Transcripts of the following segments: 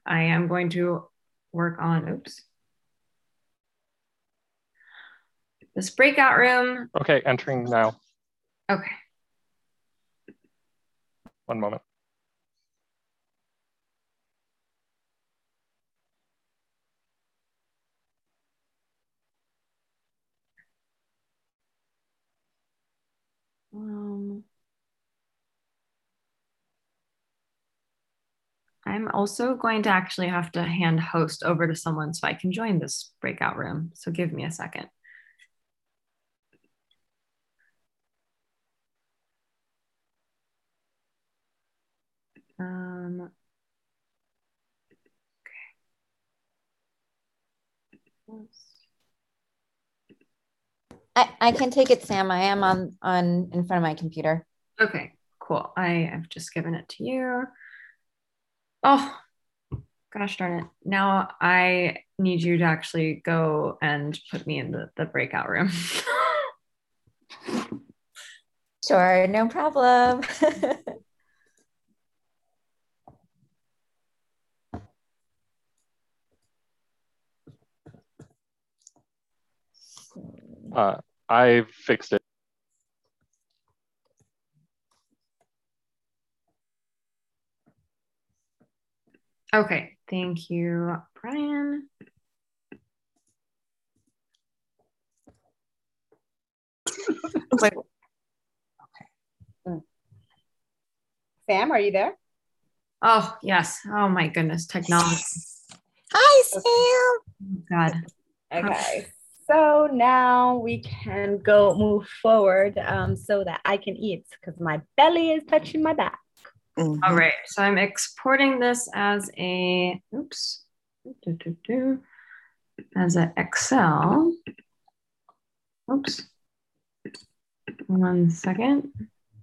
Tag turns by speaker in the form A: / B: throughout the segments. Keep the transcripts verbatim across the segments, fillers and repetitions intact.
A: I am going to work on, oops, this breakout room.
B: Okay, entering now.
A: Okay.
B: One moment.
A: Um, I'm also going to actually have to hand host over to someone so I can join this breakout room. So give me a second. Um, okay.
C: I, I can take it, Sam. I am on on in front of my computer.
A: Okay, cool. I have just given it to you. Oh, gosh darn it. Now I need you to actually go and put me in the, the breakout room.
C: Sure, no problem.
B: Uh, I fixed it.
A: Okay, thank you, Brian.
D: I was like, okay. Sam, are you there?
A: Oh, yes. Oh, my goodness. Technology.
D: Hi, Sam.
A: Oh, God.
D: Okay. So now we can go move forward um, so that I can eat because my belly is touching my back.
A: Mm-hmm. All right. So I'm exporting this as a, oops, as an Excel. Oops. One second.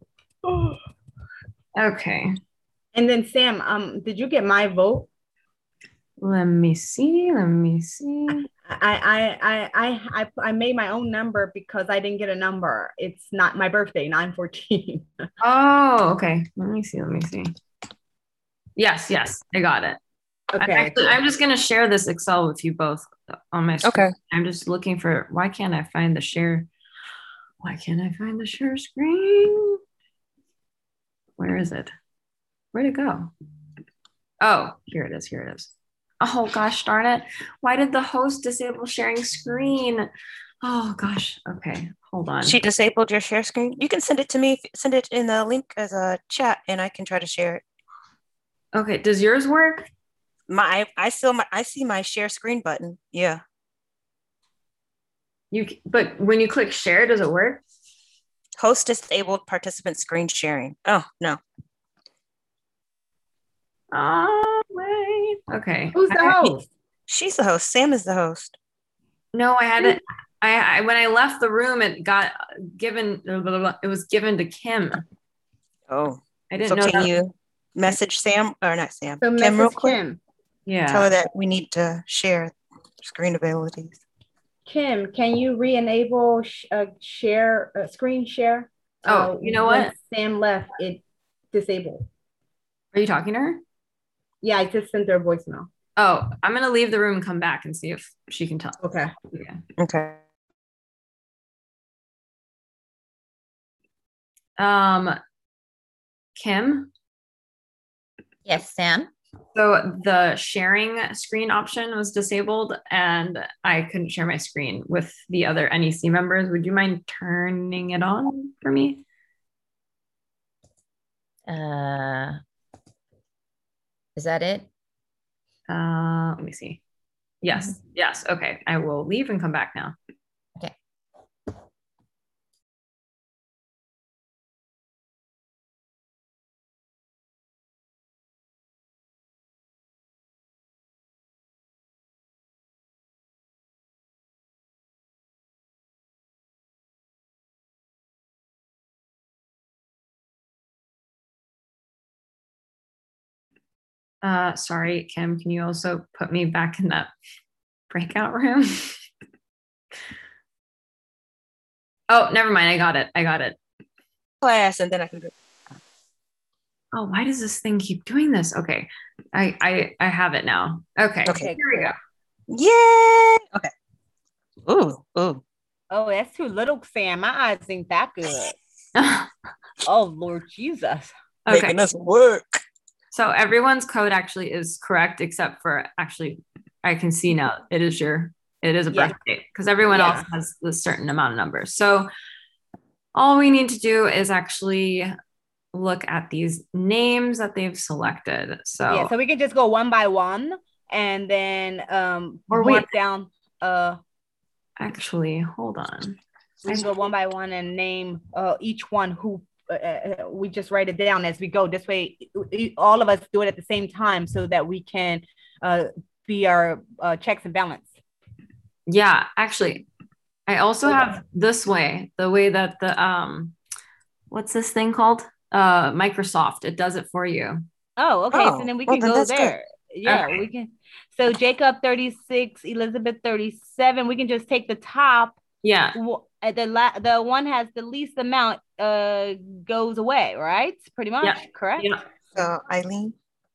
A: Okay.
D: And then Sam, um, did you get my vote?
A: Let me see. Let me see.
D: I I I I I made my own number because I didn't get a number. It's not my birthday, nine fourteen.
A: Oh, okay. Let me see. Let me see. Yes, yes, I got it.
D: Okay.
A: I'm, actually,
D: cool.
A: I'm just gonna share this Excel with you both on my screen.
D: Okay.
A: I'm just looking for, why can't I find the share? Why can't I find the share screen? Where is it? Where'd it go? Oh, here it is. Here it is. Oh gosh darn it. Why did the host disable sharing screen? Oh gosh. Okay, hold on.
E: She disabled your share screen. You can send it to me. Send it in the link as a chat and I can try to share it.
A: Okay, does yours work?
E: My I still my I see my share screen button. Yeah.
A: You but when you click share, does it work?
E: Host disabled participant screen sharing. Oh no.
A: Oh wait. Okay.
D: Who's the
A: I,
D: host?
E: She's the host. Sam is the host.
A: No, I had it. I, I when I left the room, it got given. Blah, blah, blah, it was given to Kim.
E: Oh,
A: I didn't
E: so
A: know.
E: Can
A: that.
E: you message Sam or not Sam?
D: So
E: Kim, real quick.
D: Kim.
A: Yeah.
E: Tell her that we need to share screen abilities.
D: Kim, can you re-enable sh- uh, share uh, screen share?
A: Oh,
D: uh,
A: you know
D: when
A: what?
D: Sam left, it disabled.
A: Are you talking to her?
D: Yeah, I just sent her a voicemail.
A: Oh, I'm gonna leave the room and come back and see if she can tell.
D: Okay.
A: Okay.
E: Okay.
A: Um, Kim.
C: Yes, Sam.
A: So the sharing screen option was disabled and I couldn't share my screen with the other N E C members. Would you mind turning it on for me?
C: Uh, is that it?
A: Uh, let me see. Yes, mm-hmm. Yes. Okay, I will leave and come back now.
C: Okay.
A: Uh, sorry, Kim, can you also put me back in that breakout room? Oh, never mind. I got it. I got it.
E: Class, and then I can go.
A: Oh, why does this thing keep doing this? Okay. I I I have it now. Okay.
E: Okay.
A: Here we go.
E: Yay! Okay. Ooh, ooh.
D: Oh, that's too little, Sam. My eyes ain't that good. Oh, Lord Jesus.
A: Okay.
E: Making us work.
A: So everyone's code actually is correct, except for actually, I can see now it is your, it is a
D: Yeah.
A: birth date because everyone
D: Yeah.
A: else has a certain amount of numbers. So all we need to do is actually look at these names that they've selected. So,
D: Yeah, so we can just go one by one and then um
A: Or
D: mark
A: wait.
D: down uh
A: actually, hold on.
D: we can go one by one and name uh each one who uh, uh, we just write it down as we go. This way e- all of us do it at the same time so that we can uh be our uh, checks and balance.
A: Yeah, actually, I also
D: Okay.
A: have this way, the way that the, um, what's this thing called? Uh, Microsoft, it does it for you.
D: Oh, okay.
E: Oh,
D: so then we
E: well,
D: can
E: then
D: go
E: that's good.
D: there. Yeah,
A: Okay.
D: we can. So Jacob thirty-six, Elizabeth thirty-seven. We can just take the top.
A: Yeah.
D: w- uh, The la- the one has the least amount uh goes away, right? Pretty much,
A: Yeah.
D: correct?
A: Yeah.
E: So Eileen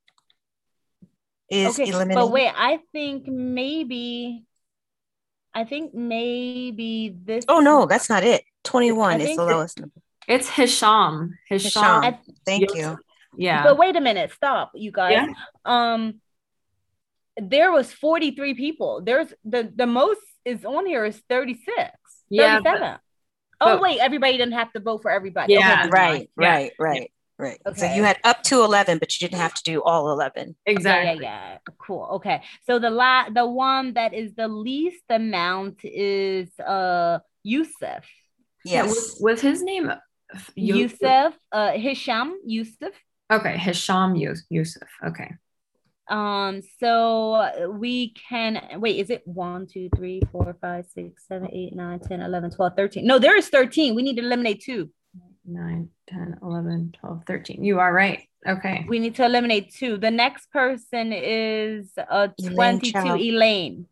E: is
D: Okay,
E: eliminated.
D: but wait, I think maybe, I think maybe this.
E: Oh no, that's not it. twenty-one
D: I
E: is
D: think
E: the
D: that-
E: lowest number.
A: It's Hisham. Hisham.
E: Hisham.
D: I-
E: Thank
A: Yes.
E: you.
A: Yeah.
D: But wait a minute, stop, you guys.
A: Yeah.
D: Um, there was forty-three people. There's the the most is on here is thirty-six.
A: Yeah, but-
D: thirty-seven. Oh
A: but-
D: wait, everybody didn't have to vote for everybody.
A: Yeah.
D: Okay, never mind.
E: Right,
A: Yeah.
E: right, right, right. So
D: Okay.
E: you had up to eleven, but you didn't have to do all eleven.
A: Exactly.
D: Yeah, yeah, yeah. Cool. Okay. So the la the one that is the least amount is uh Yusuf.
A: Yeah,
E: Yes.
A: with, with his name, Yu-
D: Yusuf, uh Hisham Yusuf.
A: Okay, Hisham Yus- Yusuf. Okay.
D: Um, so we can wait, is it one, two, three, four, five, six, seven, eight, nine, ten, eleven, twelve, thirteen? No, there is thirteen. We need to eliminate two.
A: nine, ten, eleven, twelve, thirteen. You are right. Okay.
D: We need to eliminate two. The next person is uh
E: Elaine
D: twenty-two,
E: Chow.
D: Elaine.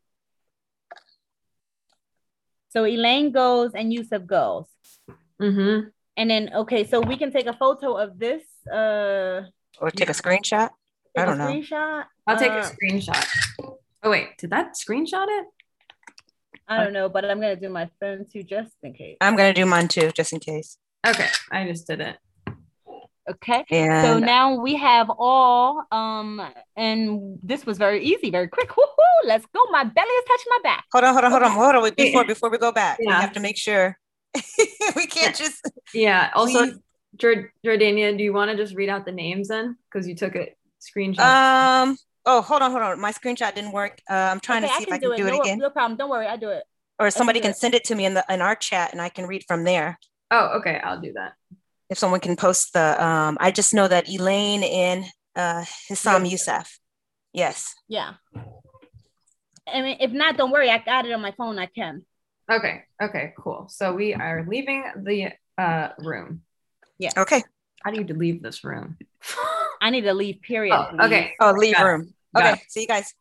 D: So Elaine goes and Yusuf goes.
A: Mm-hmm.
D: And then okay, so we can take a photo of this. Uh
E: Or take a screenshot. I
D: take a
E: don't know.
D: screenshot.
A: I'll take
D: Uh,
A: a screenshot. Oh wait, did that screenshot it?
D: I don't know, but I'm gonna do my phone too just in case.
E: I'm gonna do mine too, just in case.
A: Okay, I just did it.
D: Okay.
E: And
D: So now we have all um and this was very easy, very quick. Woohoo! Let's go. My belly is touching my back.
E: hold on, hold on, hold on, hold on. Wait, Before before we go back, we
A: Yeah.
E: have to make sure we can't just
A: Yeah. Also,
E: Please.
A: Jord- Jordania, do you want to just read out the names then? Because you took a screenshot.
E: um oh hold on, hold on. My screenshot didn't work. Uh, I'm trying
D: Okay,
E: to see if I can do it
D: no,
E: again.
D: No problem. Don't worry, I do it.
E: Or somebody
D: do
E: can
D: it.
E: send it to me in the in our chat and I can read from there.
A: oh, okay. I'll do that.
E: If someone can post the um I just know that Elaine and uh Hissam Youssef. Yes.
D: Yeah. I mean, if not, don't worry. I got it on my phone. I can.
A: Okay. Okay. Cool. So we are leaving the uh room.
E: Okay.
A: How do you leave this room?
D: I need to leave, period.
A: Oh,
D: please.
A: okay.
E: Oh, leave
A: Got it.
E: room.
A: Got
E: Okay.
A: it.
E: See you guys.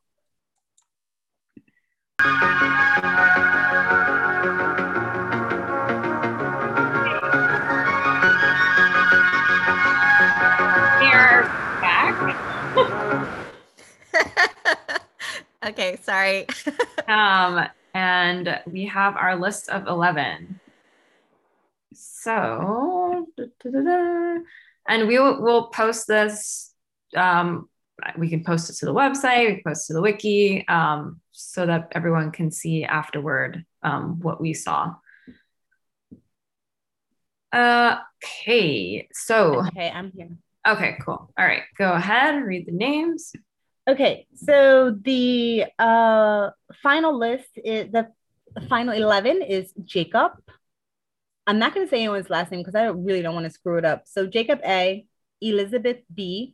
A: We're back.
C: Okay, sorry.
A: Um, and we have our list of eleven. So, da, da, da, da. And we will we'll post this. Um, we can post it to the website, we can post it to the wiki, um, so that everyone can see afterward um, what we saw. Uh, okay, so,
D: Okay, I'm here.
A: okay, cool. All right, go ahead and read the names.
D: Okay, so the uh final list is the final eleven is Jacob. I'm not going to say anyone's last name because I really don't want to screw it up. So Jacob A, Elizabeth B,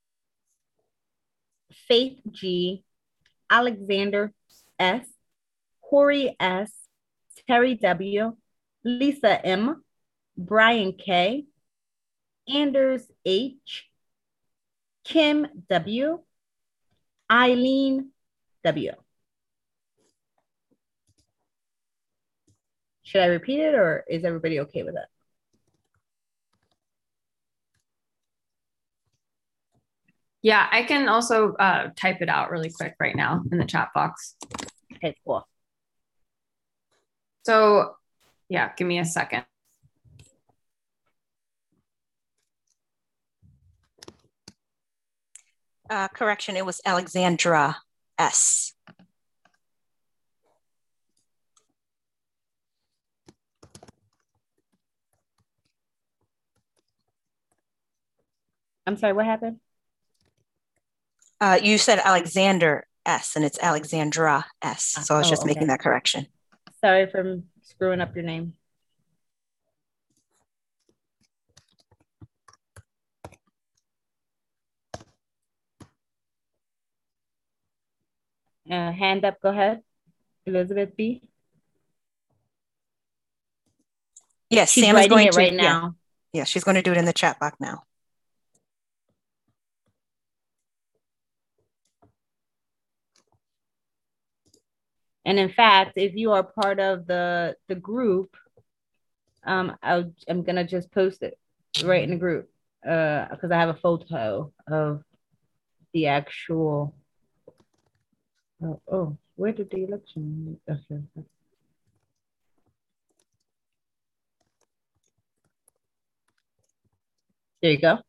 D: Faith G, Alexander S, Corey S, Terry W, Lisa M, Brian K, Anders H, Kim W, Eileen W. Should I repeat it or is everybody okay with it?
A: Yeah, I can also uh, type it out really quick right now in the chat box.
D: Okay, cool.
A: So yeah, give me a second.
E: Uh, correction, it was Alexandra S.
D: I'm sorry, what happened?
E: Uh, you said Alexander S, and it's Alexandra S. So I was
D: Oh,
E: just
D: okay.
E: making that correction.
D: Sorry for screwing up your name. Uh, hand up, go ahead. Elizabeth B.
E: Yes,
D: She's
E: Sam is
D: writing
E: going
D: it
E: to,
D: right
E: yeah,
D: now.
E: yeah, she's going to do it in the chat box now.
D: And in fact, if you are part of the the group, um, I'll, I'm gonna just post it right in the group uh, because I have a photo of the actual. Oh, oh where did the election? Okay. There you go.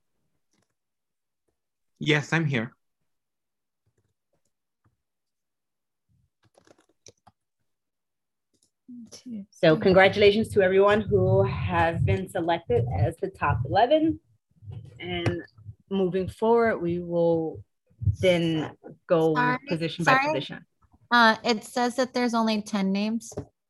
F: Yes, I'm here.
D: So congratulations to everyone who has been selected as the top eleven. And moving forward, we will then go
C: Sorry,
D: position by
C: sorry.
D: position.
C: Uh, it says that there's only ten names.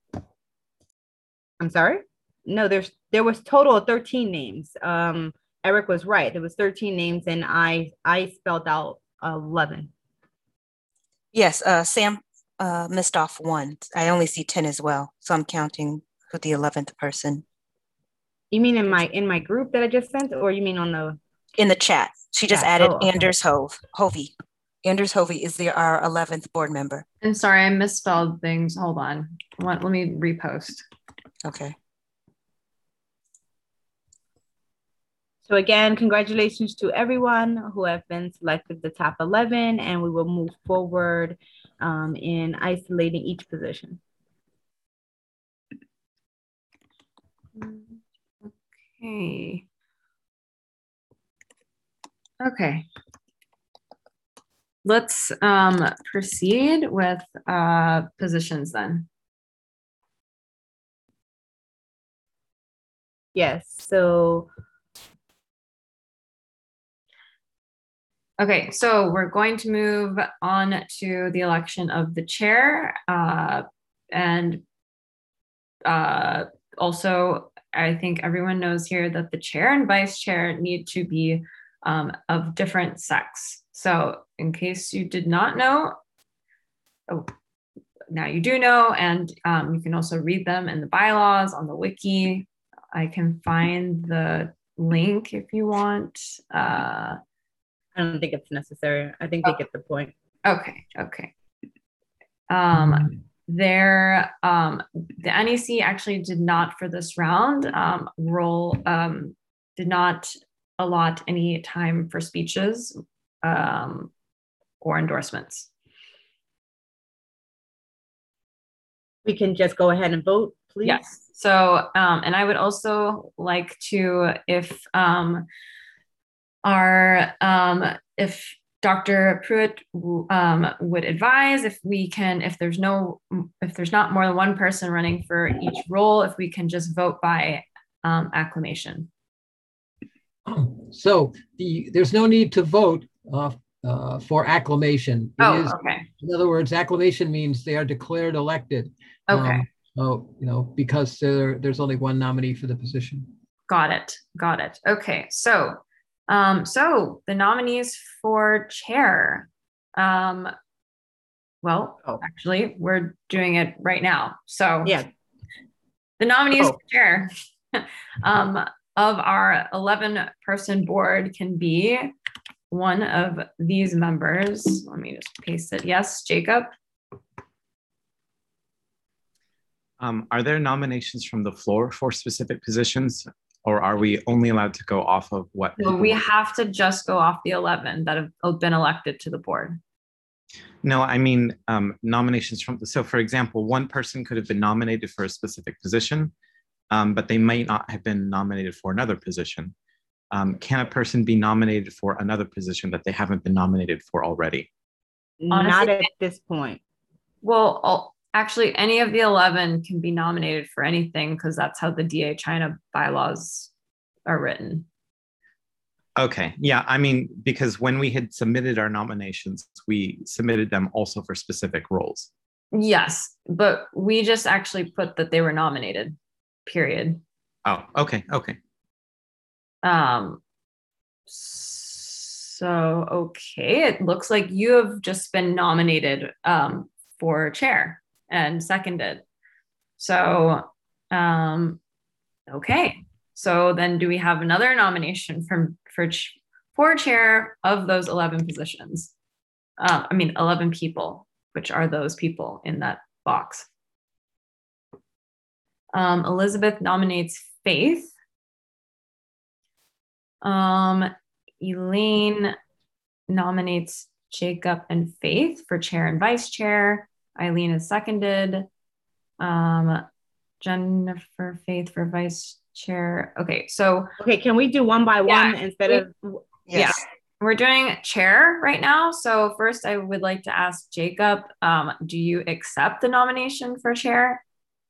D: I'm sorry? No, there's there was total of thirteen names. Um, Eric was right. There was thirteen names and I I spelled out eleven.
E: Yes, uh, Sam uh, missed off one. I only see ten as well. So I'm counting who the eleventh person.
D: You mean in my in my group that I just sent, or you mean on the
E: In the chat, she just
D: chat?
E: added
D: Oh, okay.
E: Anders Hove, Hovey. Anders Hovey is the, our eleventh board member.
A: I'm sorry, I misspelled things. Hold on. Let, let me repost.
E: Okay.
D: So again, congratulations to everyone who have been selected the top eleven, and we will move forward um, in isolating each position.
A: Okay. Okay. Let's um, proceed with uh, positions then.
D: Yes, so.
A: Okay, so we're going to move on to the election of the chair. Uh, and uh, also, I think everyone knows here that the chair and vice chair need to be um, of different sex. So in case you did not know, oh, now you do know, and um, you can also read them in the bylaws on the wiki. I can find the link if you want. Uh,
D: I don't think it's necessary. I think they
A: oh.
D: get the point.
A: Okay, okay. Um, there, um, the N E C actually did not for this round um, roll, um, did not allot any time for speeches um, or endorsements.
D: We can just go ahead and vote, please.
A: Yes. So, um, and I would also like to, if um, our, um, if Doctor Pruitt um, would advise if we can, if there's no, if there's not more than one person running for each role, if we can just vote by um, acclamation.
G: So the, there's no need to vote uh, uh, for acclamation. It
A: oh,
G: is,
A: okay.
G: In other words, acclamation means they are declared elected.
A: Okay.
G: Um, so, you know, because there, there's only one nominee for the position.
A: Got it. Got it. Okay. So, um, so the nominees for chair. Um, well,
D: oh.
A: actually, we're doing it right now. So,
D: yeah,
A: the nominees
D: oh.
A: for chair um, of our eleven person board can be one of these members. Let me just paste it. Yes, Jacob.
F: Um, are there nominations from the floor for specific positions? Or are we only allowed to go off of what?
A: No, we have to just go off the eleven that have been elected to the board.
F: No, I mean um, nominations from, so for example, one person could have been nominated for a specific position, um, but they might not have been nominated for another position. Um, can a person be nominated for another position that they haven't been nominated for already?
A: Honestly,
D: Not at this point.
A: Well, I'll- actually, any of the eleven can be nominated for anything because that's how the D A China bylaws are written.
F: Okay, yeah, I mean, because when we had submitted our nominations, we submitted them also for specific roles.
A: Yes, but we just actually put that they were nominated, period.
F: Oh, okay, okay.
A: Um, so, okay, it looks like you have just been nominated um, for chair and seconded. So, um, okay. So then do we have another nomination from for, for chair of those eleven positions? Uh, I mean, eleven people, which are those people in that box. Um, Elizabeth nominates Faith. Um, Elaine nominates Jacob and Faith for chair and vice chair. Eileen is seconded. Um, Jennifer Faith for vice chair. Okay, so
D: Okay, can we do one by
A: Yeah,
D: one instead
A: we-
D: of?
A: yeah, we're doing chair right now. So first I would like to ask Jacob, um, do you accept the nomination for chair?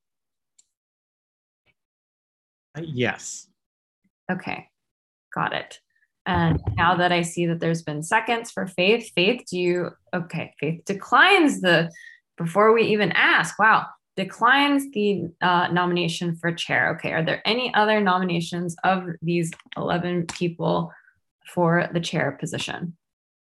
F: Uh, yes.
A: Okay, got it. And now that I see that there's been seconds for Faith, Faith, do you, okay, Faith declines the, before we even ask, wow, declines the uh, nomination for chair. Okay, are there any other nominations of these eleven people for the chair position?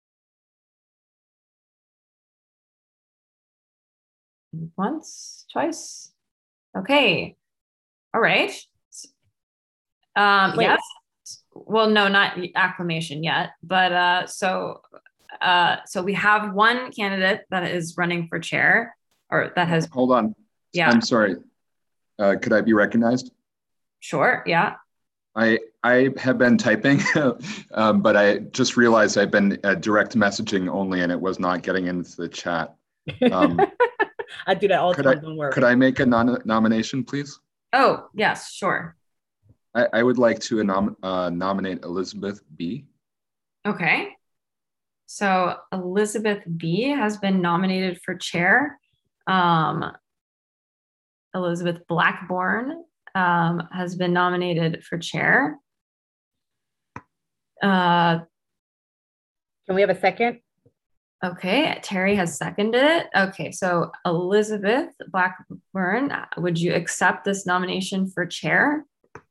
A: Once, twice. Okay, all right. Um,
D: Wait.
A: yes. Well, no, not acclamation yet, but uh, so uh, so we have one candidate that is running for chair, or that has,
H: Hold on.
A: yeah,
H: I'm sorry. Uh, could I be recognized?
A: sure, yeah.
H: I I have been typing, um, but I just realized I've been uh, direct messaging only, and it was not getting into the chat. Um,
D: I do that all the
H: could
D: time.
H: I
D: Don't worry.
H: could I make a non- nomination, please?
A: Oh, yes, sure.
H: I, I would like to nom- uh, nominate Elizabeth B.
A: Okay. So Elizabeth B has been nominated for chair. Um, Elizabeth Blackburn um, has been nominated for chair. Uh,
D: Can we have a second?
A: okay, Terry has seconded it. Okay, so Elizabeth Blackburn, would you accept this nomination for chair?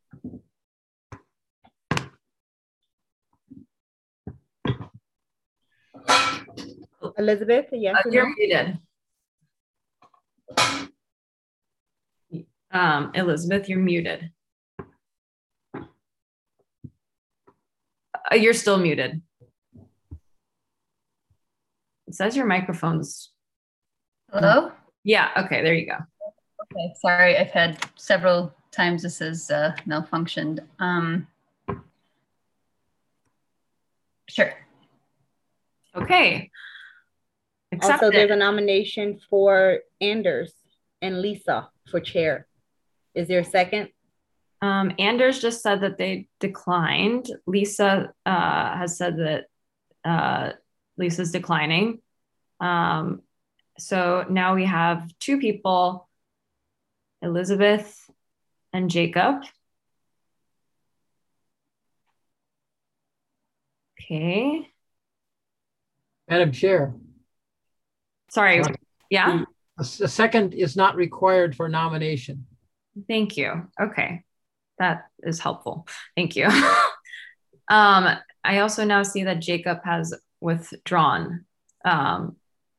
D: Elizabeth, yes
A: Uh,
D: or
A: you're
D: no?
A: muted. Um, Elizabeth, you're muted. Uh, you're still muted. It says your microphone's.
I: Hello?
A: Yeah, okay, there you go.
I: Okay, sorry, I've had several times this has uh, malfunctioned. Um, sure.
A: Okay.
D: Also,
A: Accepted.
D: there's a nomination for Anders and Lisa for chair. Is there a second?
A: Um, Anders just said that they declined. Lisa uh, has said that uh, Lisa's declining. Um, so now we have two people, Elizabeth and Jacob. Okay.
G: Madam Chair.
A: Sorry.
G: Sorry.
A: Yeah.
G: A s- a second is not required for nomination.
A: Thank you. Okay. That is helpful. Thank you. um, I also now see that Jacob has withdrawn. Um,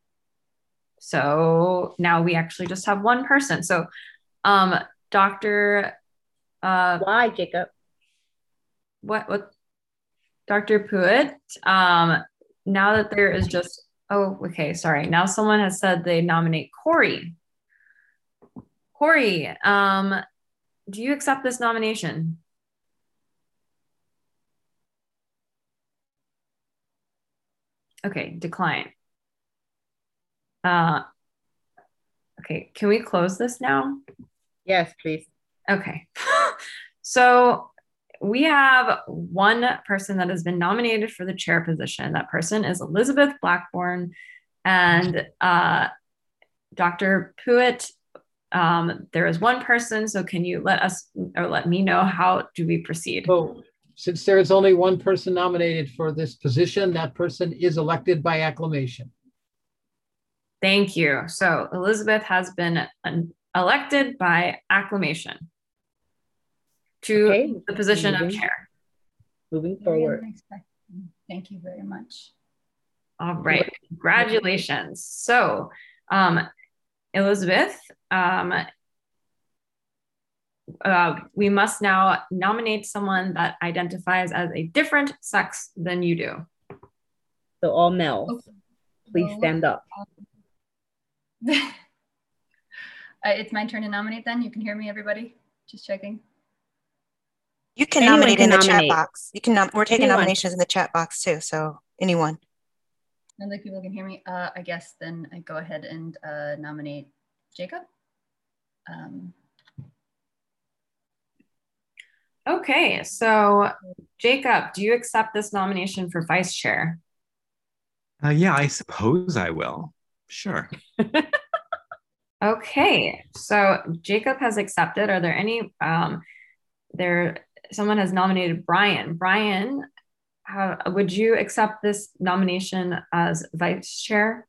A: so now we actually just have one person. So um, Doctor Uh,
D: Why, Jacob?
A: what, what, Doctor Pruitt, um, now that there is just, oh, okay, sorry. Now someone has said they nominate Corey. Corey, um, do you accept this nomination? Okay, decline. Uh, okay, can we close this now?
D: Yes, please.
A: Okay. So we have one person that has been nominated for the chair position. That person is Elizabeth Blackburn, and uh, Doctor Pruitt. Um, there is one person. So can you let us or let me know how do we proceed?
G: So since there is only one person nominated for this position, that person is elected by acclamation.
A: Thank you. So Elizabeth has been an, elected by acclamation to
D: Okay,
A: the position of
D: moving-
A: chair.
D: Moving
I: Very
D: forward.
I: unexpected. Thank you very much.
A: All right, congratulations. So, um, Elizabeth, um, uh, we must now nominate someone that identifies as a different sex than you do.
D: So all males,
I: Okay.
D: please
I: So,
D: stand up.
I: uh, it's my turn to nominate then. You can hear me, everybody? Just checking.
E: You can
D: Anyone
E: nominate
D: can
E: in the
D: nominate.
E: chat box. You can, nom- we're taking
D: Anyone.
E: nominations in the chat box too, so anyone.
I: None of the people can hear me. Uh, I guess then I go ahead and uh, nominate Jacob. Um,
A: Okay, so Jacob, do you accept this nomination for vice chair?
F: Uh, yeah, I suppose I will. Sure.
A: Okay, so Jacob has accepted. Are there any, um, there, someone has nominated Brian. Brian, how, would you accept this nomination as vice chair?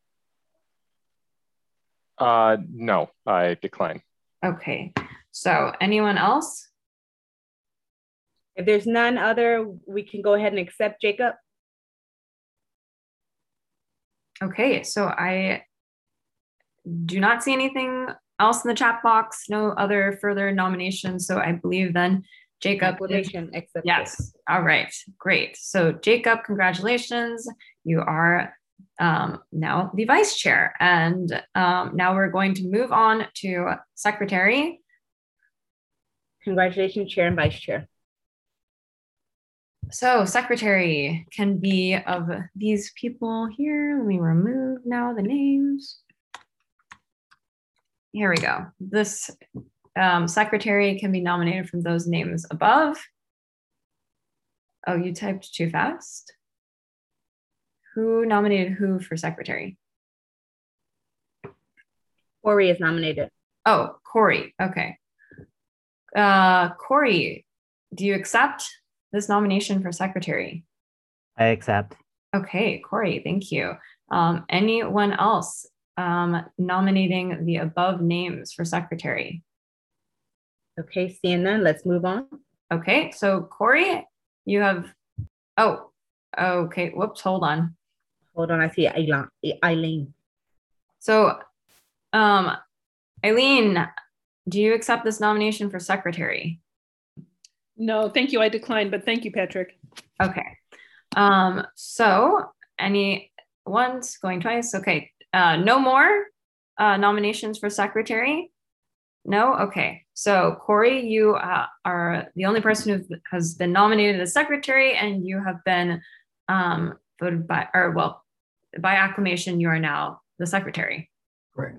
B: Uh, no, I decline.
A: Okay, so anyone else?
D: If there's none other, we can go ahead and accept Jacob.
A: Okay, so I do not see anything else in the chat box, no other further nominations. So I believe then Jacob. is-
D: Acclamation accepted.
A: Yes. All right. Great. So Jacob, congratulations. You are um, now the vice chair. And um, now we're going to move on to secretary.
D: Congratulations, chair and vice chair.
A: So secretary can be of these people here. Let me remove now the names. Here we go. This um, secretary can be nominated from those names above. Oh, you typed too fast. Who nominated who for secretary?
D: Corey is nominated.
A: Oh, Corey. Okay. Uh, Corey, do you accept this nomination for secretary?
J: I accept.
A: Okay, Corey, thank you. Um, anyone else um, nominating the above names for secretary?
D: Okay, seeing none, let's move on.
A: Okay, so Corey, you have, oh, okay, whoops, hold on.
D: Hold on, I see Eileen. Eileen.
A: So, um, Eileen, do you accept this nomination for secretary?
K: No, thank you. I declined, but thank you, Patrick.
A: Okay. Um, so any once going twice? Okay. Uh, no more uh, nominations for secretary? No? Okay. So Corey, you uh, are the only person who has been nominated as secretary, and you have been um, voted by, or well, by acclamation, you are now the secretary.
G: Correct.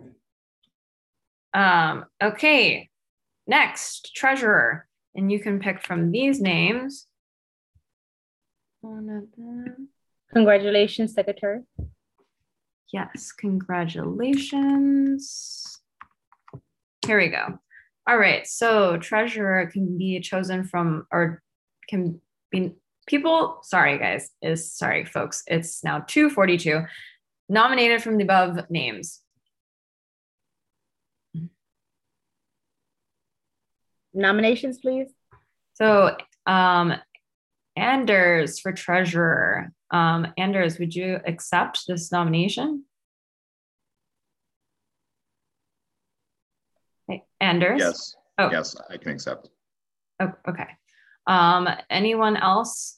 A: Um, okay. Next, treasurer. And you can pick from these names. One of them.
D: Congratulations, secretary.
A: Yes, congratulations. Here we go. All right, so treasurer can be chosen from, or can be, people, sorry guys, is, sorry folks, it's now two forty-two, nominated from the above names.
D: Nominations, please.
A: So um, Anders for treasurer. Um, Anders, would you accept this nomination? Hey, Anders?
H: Yes.
A: Oh.
H: Yes, I can accept.
A: Oh, okay. Um, anyone else?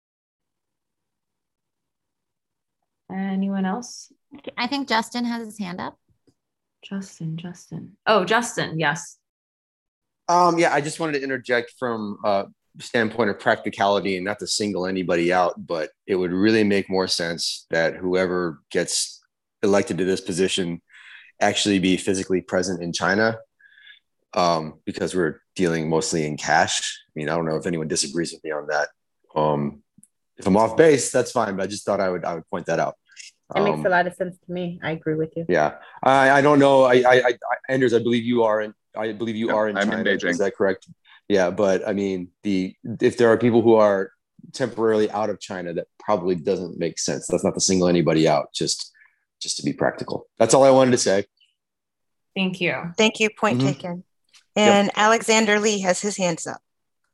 A: Anyone else?
C: I think Justin has his hand up.
A: Justin, Justin. Oh, Justin, yes.
L: Um, yeah, I just wanted to interject from uh,
J: standpoint of practicality, and not to single anybody out, but it would really make more sense that whoever gets elected to this position actually be physically present in China, um, because we're dealing mostly in cash. I mean, I don't know if anyone disagrees with me on that. Um, if I'm off base, that's fine, but I just thought I would I would point that out.
D: It makes
J: Um,
D: a lot of sense to me. I agree with you.
J: yeah, I, I don't know. I, I, I, Anders, I believe you are in. I believe you
H: Yep,
J: are in
H: I'm
J: China.
H: in Beijing.
J: Is that correct? Yeah, but I mean, the if there are people who are temporarily out of China, that probably doesn't make sense. That's not to single anybody out. Just, just to be practical. That's all I wanted to say.
A: Thank you.
E: Thank you. Point
J: Mhm.
E: taken. And Alexander Lee has his hands up.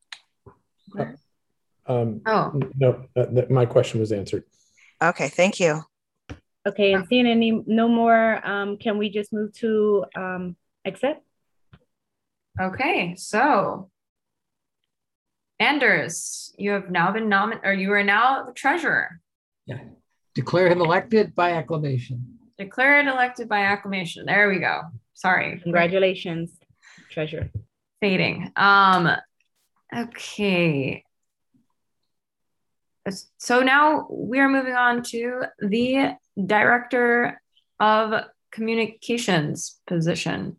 L: Um,
A: Oh.
L: no, uh, th- my question was answered.
E: Okay, thank you.
D: Okay, and seeing any no more, um, can we just move to um, accept?
A: Okay, so Anders, you have now been nominated, or you are now the treasurer.
G: Yeah. Declare him elected by acclamation.
A: Declared elected by acclamation. There we go. Sorry.
D: Congratulations, treasurer.
A: Fading. Um, okay. So now we are moving on to the director of communications position.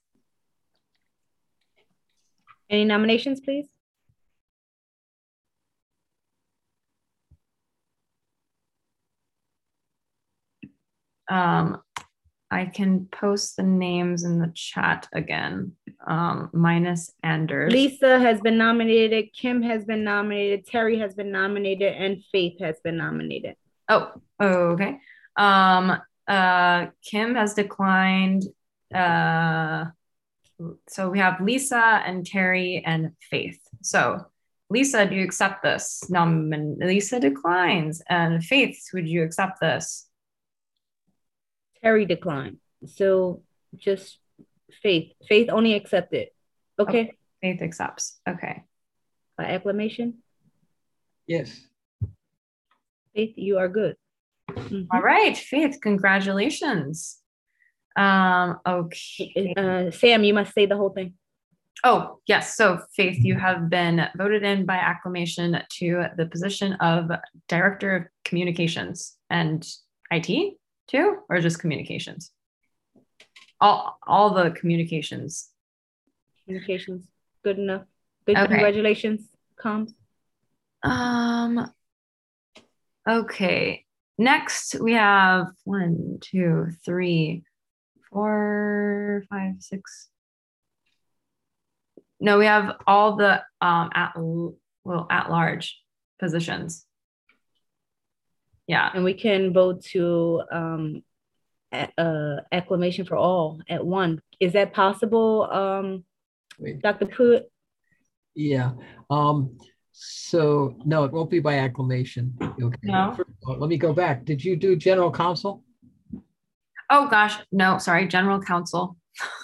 D: Any nominations, please?
A: Um, I can post the names in the chat again, um, minus Anders.
D: Lisa has been nominated, Kim has been nominated, Terry has been nominated, and Faith has been nominated.
A: Oh, okay. Um, uh, Kim has declined. Uh, so we have Lisa and Terry and Faith. So Lisa, do you accept this? Nomin- Lisa declines. And Faith, would you accept this?
D: Terry declined. So just Faith. Faith only accepted. Okay.
A: Okay. Faith accepts. Okay.
D: By acclamation.
G: Yes.
D: Faith, you are good. Mhm.
A: All right, Faith, congratulations. Um, okay.
D: Uh, Sam, you must say the whole thing.
A: Oh, yes. So, Faith, you have been voted in by acclamation to the position of Director of Communications and I T too, or just communications? All, all the communications.
D: Communications, good enough. Good.
A: Okay.
D: Congratulations, comms.
A: Um, okay. Next, we have one, two, three, four, five, six. No, we have all the um at well at large positions. Yeah,
D: and we can vote to um, a, uh, acclamation for all at one. Is that possible, um, Doctor Pruitt?
G: Yeah. Um, so no, it won't be by acclamation. Okay.
A: No.
G: First of all, let me go back. Did you do general counsel?
A: Oh gosh, no, sorry, general counsel.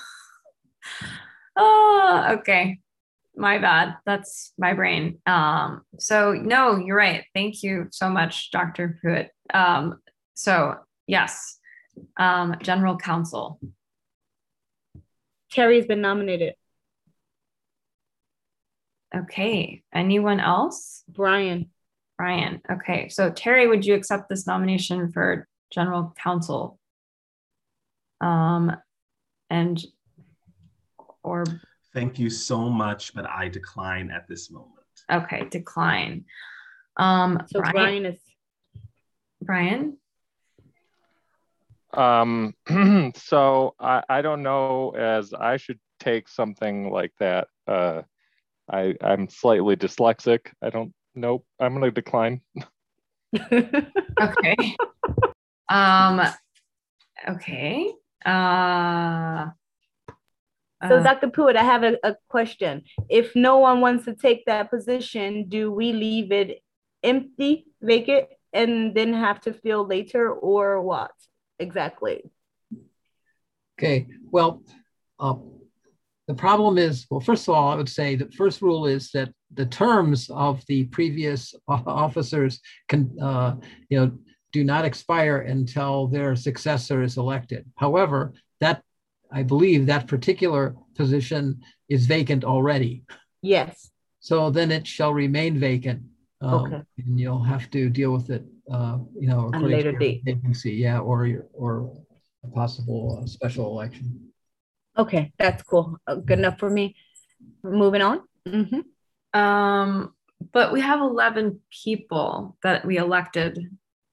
A: Oh, okay. My bad. That's my brain. Um, so no, you're right. Thank you so much, Doctor Pruitt. Um, so yes, um, general counsel.
D: Terry's been nominated.
A: Okay. Anyone else?
D: Brian.
A: Brian. Okay. So Terry, would you accept this nomination for general counsel? Um, and or
M: Thank you so much, but I decline at this moment.
A: Okay, decline. Um,
D: so
A: Brian,
D: Brian is
A: Brian.
B: Um, so I, I don't know as I should take something like that. Uh, I, I'm slightly dyslexic. I don't know. I'm going to decline.
A: Okay. um, okay. Uh,
D: So,
A: uh,
D: Doctor Pruitt, I have a, a question. If no one wants to take that position, do we leave it empty, vacant, and then have to fill later, or what exactly?
G: Okay, well, uh, the problem is, well, first of all, I would say the first rule is that the terms of the previous officers can, uh, you know, do not expire until their successor is elected. However, that I believe that particular position is vacant already.
D: Yes.
G: So then it shall remain vacant. Um,
D: Okay.
G: And you'll have to deal with it, uh, you know,
D: At a
G: according
D: later
G: to your
D: date.
G: vacancy, yeah, or your, or a possible uh, special election.
D: Okay, that's cool. Uh, Good enough for me. Moving on. Mhm.
A: Um, but we have eleven people that we elected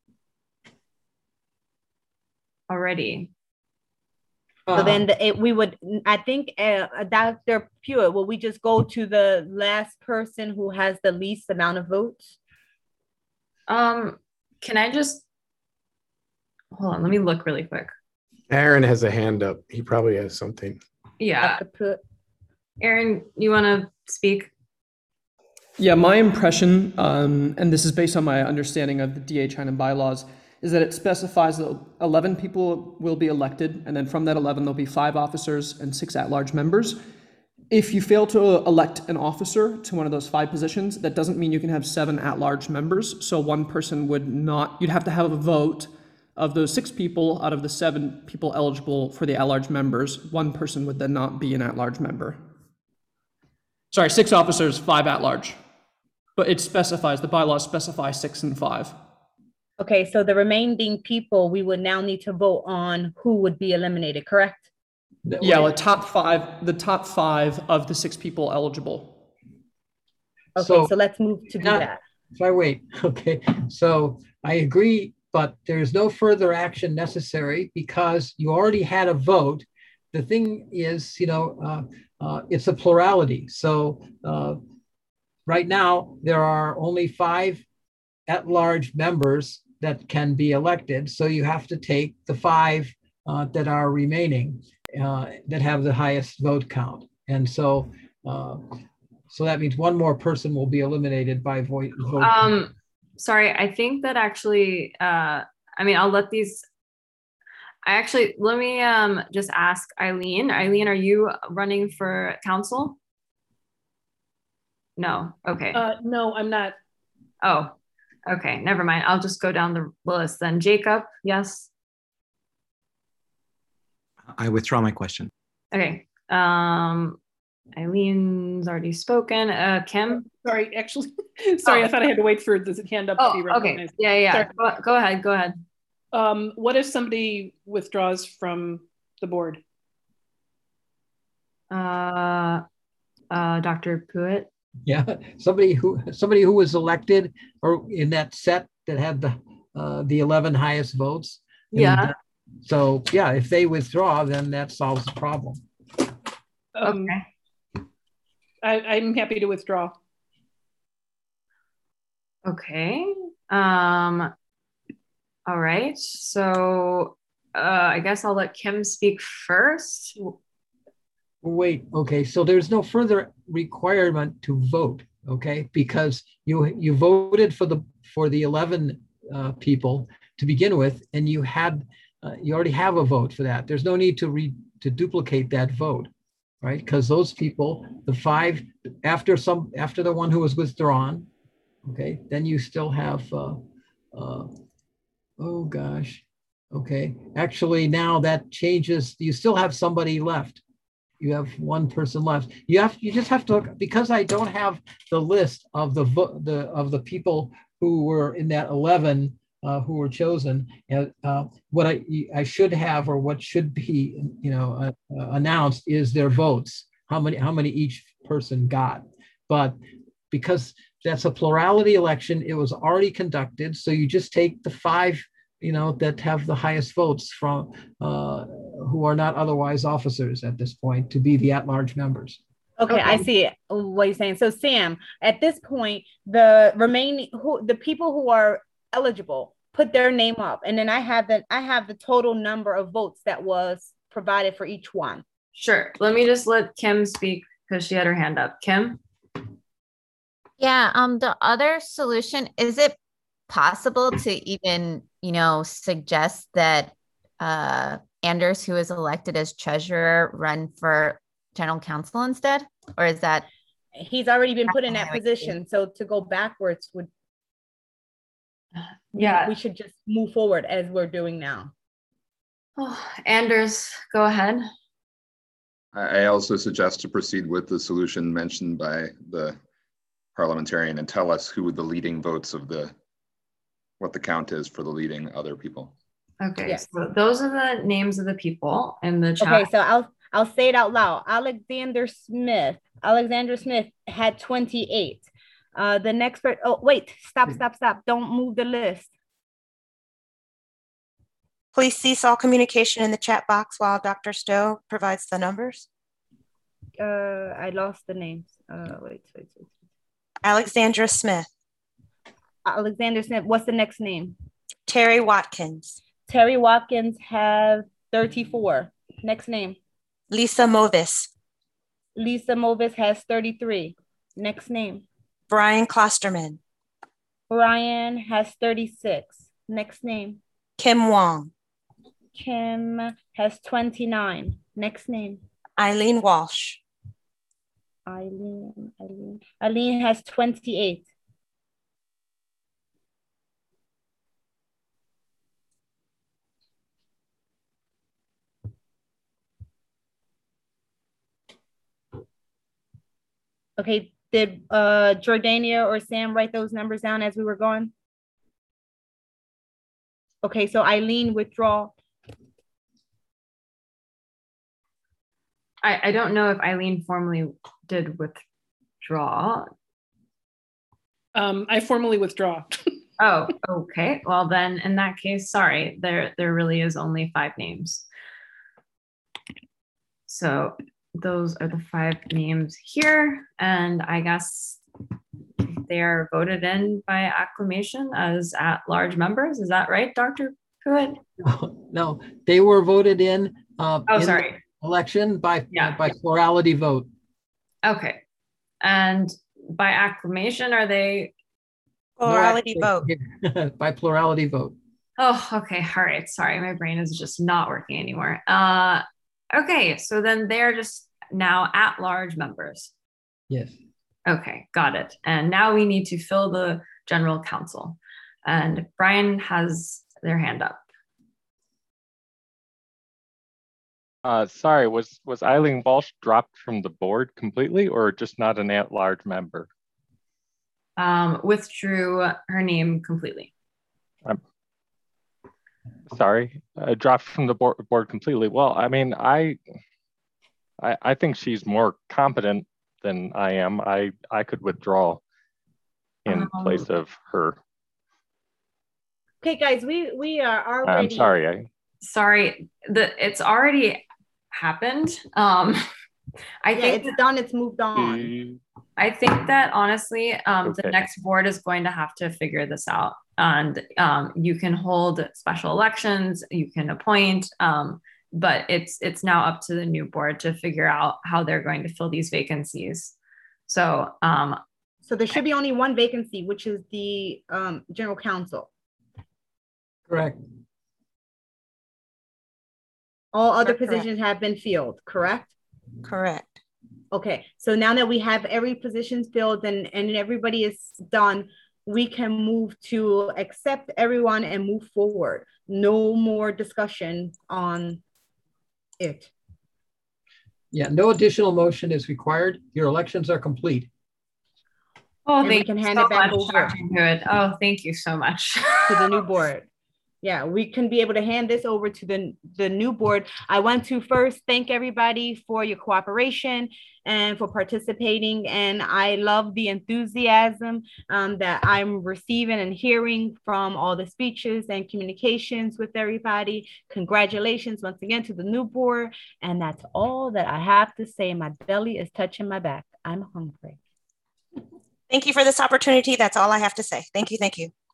A: already.
D: So then the, it, we would, I think, uh, Doctor Pure, will we just go to the last person who has the least amount of votes?
A: Um, can I just hold on? Let me look really quick.
L: Aaron has a hand up. He probably has something.
A: Yeah.
D: Doctor Pure.
A: Aaron, you want to speak?
N: Yeah, my impression, um, and this is based on my understanding of the D A China bylaws, is that it specifies that eleven people will be elected, and then from that eleven, there'll be five officers and six at-large members. If you fail to elect an officer to one of those five positions, that doesn't mean you can have seven at-large members. So one person would not, you'd have to have a vote of those six people out of the seven people eligible for the at-large members. One person would then not be an at-large member. Sorry, six officers, five at-large. But it specifies, the bylaws specify six and five.
D: Okay, so the remaining people, we would now need to vote on who would be eliminated, correct?
N: Yeah, the top five, the top five of the six people eligible.
D: Okay,
G: So-
D: so let's move to do
G: Not-
D: that.
G: If I wait, okay, so I agree, but there's no further action necessary because you already had a vote. The thing is, you know, uh, uh, it's a plurality. So uh, right now, there are only five at-large members that can be elected. So you have to take the five uh, that are remaining uh, that have the highest vote count. And so, uh, so that means one more person will be eliminated by vote. vote
A: Um, sorry, I think that actually, uh, I mean, I'll let these, I actually, let me um, just ask Eileen. Eileen, are you running for council? No, okay.
K: Uh, no, I'm not.
A: Oh, okay, never mind. I'll just go down the list then. Jacob, yes?
F: I withdraw my question.
A: Okay. Um, Eileen's already spoken. Uh, Kim?
K: Sorry, actually, sorry,
A: Oh.
K: I thought I had to wait for the hand up to be
A: Oh, okay.
K: recognized.
A: Yeah, yeah.
K: Sorry.
A: Go, go ahead, go ahead.
K: Um, what if somebody withdraws from the board?
A: Uh, uh, Doctor Pruitt?
G: Yeah, somebody who somebody who was elected or in that set that had the uh, the eleven highest votes. And,
A: Yeah.
G: uh, so yeah, if they withdraw, then that solves the problem.
K: Um,
A: Okay.
K: I, I'm happy to withdraw.
A: Okay. Um, all right. So uh, I guess I'll let Kim speak first.
G: Wait, okay, so there's no further requirement to vote, okay? Because you you voted for the for the eleven uh, people to begin with, and you had uh, you already have a vote for that. There's no need to re to duplicate that vote, right? Because those people, the five after some after the one who was withdrawn, okay, then you still have uh, uh, oh gosh, okay. Actually, now that changes. You still have somebody left. You have one person left. You have you just have to look, because I don't have the list of the vo- the of the people who were in that eleven uh, who were chosen. And uh, what I I should have, or what should be, you know, uh, uh, announced is their votes. How many how many each person got. But because that's a plurality election, it was already conducted. So you just take the five, you know, that have the highest votes from uh, who are not otherwise officers at this point to be the at-large members.
D: Okay, I see what you're saying. So Sam, at this point, the remaining who the people who are eligible put their name up, and then I have the I have the total number of votes that was provided for each one.
A: Sure. Let me just let Kim speak because she had her hand up. Kim?
C: Yeah, um, the other solution, is it possible to even, you know, suggest that uh, Anders, who is elected as treasurer, run for general counsel instead? Or is that?
D: He's already been put in that position. So to go backwards would,
A: yeah,
D: we should just move forward as we're doing now.
A: Oh, Anders, go ahead.
H: I I also suggest to proceed with the solution mentioned by the parliamentarian and tell us who the leading votes of the, what the count is for the leading other people.
A: Okay,
D: Yes.
A: so those are the names of the people in the chat.
D: Okay, so I'll I'll say it out loud. Alexander Smith. Alexander Smith had twenty-eight. Uh, the next person. Oh, wait! Stop! Stop! Stop! Don't move the list.
E: Please cease all communication in the chat box while Doctor Stowe provides the numbers.
D: Uh, I lost the names. Uh, wait, wait, wait.
E: Alexandra Smith.
D: Alexander Smith. What's the next name?
E: Terry Watkins.
D: Terry Watkins have thirty-four. Next name.
E: Lisa Movis.
D: Lisa Movis has thirty-three. Next name.
E: Brian Klosterman.
D: Brian has thirty-six. Next name.
E: Kim Wong.
D: Kim has twenty-nine. Next name.
E: Eileen Walsh.
D: Eileen, Eileen. Eileen has twenty-eight. Okay, did uh, Jordania or Sam write those numbers down as we were going? Okay, so Eileen, withdraw.
A: I, I don't know if Eileen formally did withdraw.
K: Um, I formally withdraw.
A: Oh, okay. Well, then in that case, sorry, there, there really is only five names. So those are the five names here. And I guess they are voted in by acclamation as at-large members. Is that right, Doctor Pruitt?
G: No, they were voted in. Uh,
A: oh,
G: in
A: sorry.
G: Election by,
A: yeah.
G: uh, by plurality vote.
A: Okay. And by acclamation, are they?
E: Plurality vote.
G: By plurality vote.
A: Oh, okay. All right. Sorry. My brain is just not working anymore. Uh, okay. So then they're just now at-large members.
G: Yes.
A: Okay. Got it. And now we need to fill the general council. And Brian has their hand up.
B: Uh, sorry, was was Eileen Walsh dropped from the board completely, or just not an at-large member?
A: Um, withdrew her name completely.
B: I'm sorry, uh, dropped from the board, board completely. Well, I mean, I, I, I think she's more competent than I am. I, I could withdraw in um, place of her.
D: Okay, guys, we we are already.
B: I'm sorry. I.
A: Sorry, the it's already happened. Um, I
D: yeah,
A: think
D: it's
A: that,
D: done. It's moved on.
A: I think that honestly, um,
B: okay.
A: the next board is going to have to figure this out, and um, you can hold special elections, you can appoint, um, but it's it's now up to the new board to figure out how they're going to fill these vacancies. So, um,
D: so there should be only one vacancy, which is the um, general counsel.
G: Correct.
D: All other correct. Positions have been filled, correct?
E: Correct.
D: Okay, so now that we have every position filled and, and everybody is done, we can move to accept everyone and move forward. No more discussion on it.
G: Yeah, no additional motion is required. Your elections are complete.
A: Oh,
D: and
A: thank
D: we can
A: you
D: hand
A: so
D: it back
A: much,
D: over
A: Doctor Good. Oh, thank you so much.
D: To the new board. Yeah, we can be able to hand this over to the, the new board. I want to first thank everybody for your cooperation and for participating. And I love the enthusiasm um, that I'm receiving and hearing from all the speeches and communications with everybody. Congratulations once again to the new board. And that's all that I have to say. My belly is touching my back. I'm hungry.
E: Thank you for this opportunity. That's all I have to say. Thank you. Thank you.